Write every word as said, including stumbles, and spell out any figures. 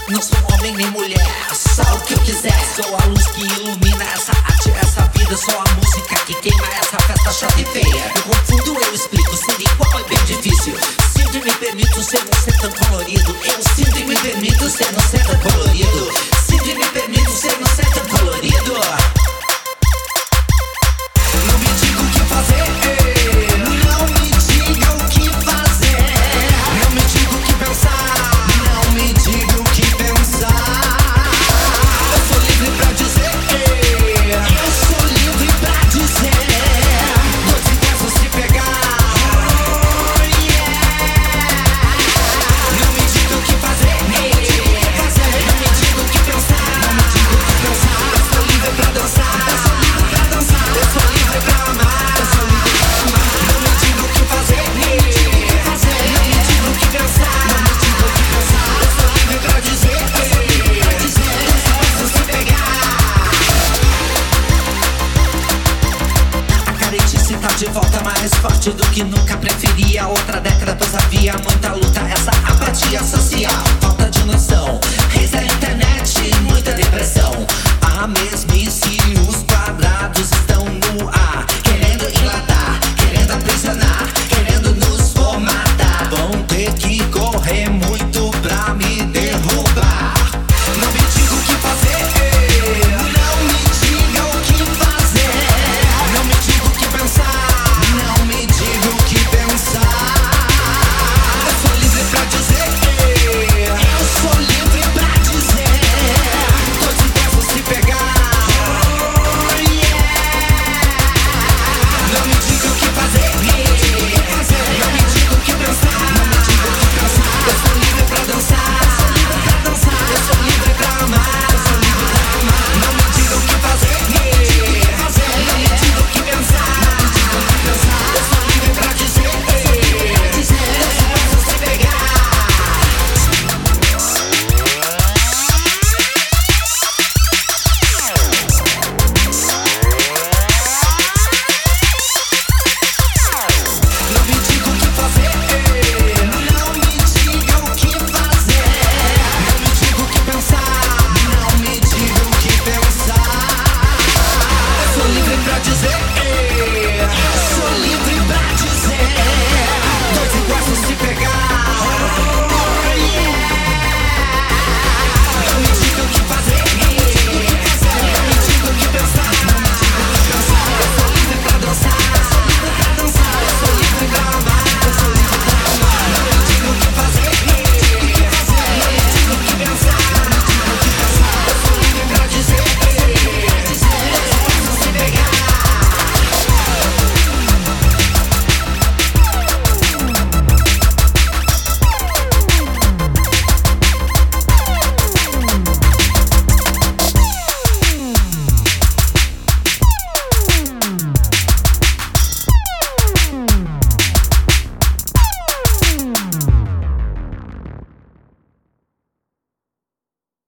Não sou homem nem mulher, só o que eu quiser. Sou a luz que ilumina essa arte, essa vida. Sou a música que queima essa festa chata e feia. Eu confundo, eu explico, ser igual é bem difícil. Sinto e me permito ser não ser tão colorido. Eu sinto e me permito ser não ser tão colorido. Sinto e me permito ser não ser tão colorido. Não me diga o que fazer, não me diga o que fazer. Não me diga o que pensar, não me diga o que pensar. Eu sou livre pra dizer, eu sou livre pra dizer. Dois ingressos se pegar, oh yeah. Não me diga o que fazer, não me diga o que fazer. Não me diga o que pensar, não me diga o que pensar. Eu sou livre pra dançar, eu sou livre pra dançar. Eu sou livre pra amar, eu sou livre pra amar. Não me diga o que fazer, não me diga o que fazer. Não me diga o que pensar, não me diga o que pensar. Eu sou livre pra dizer, eu sou livre pra dizer. Dois ingressos se pegar. A caretice tá de volta, mais forte do que nunca. Preferia outra década, pois havia muita luta. Essa apatia social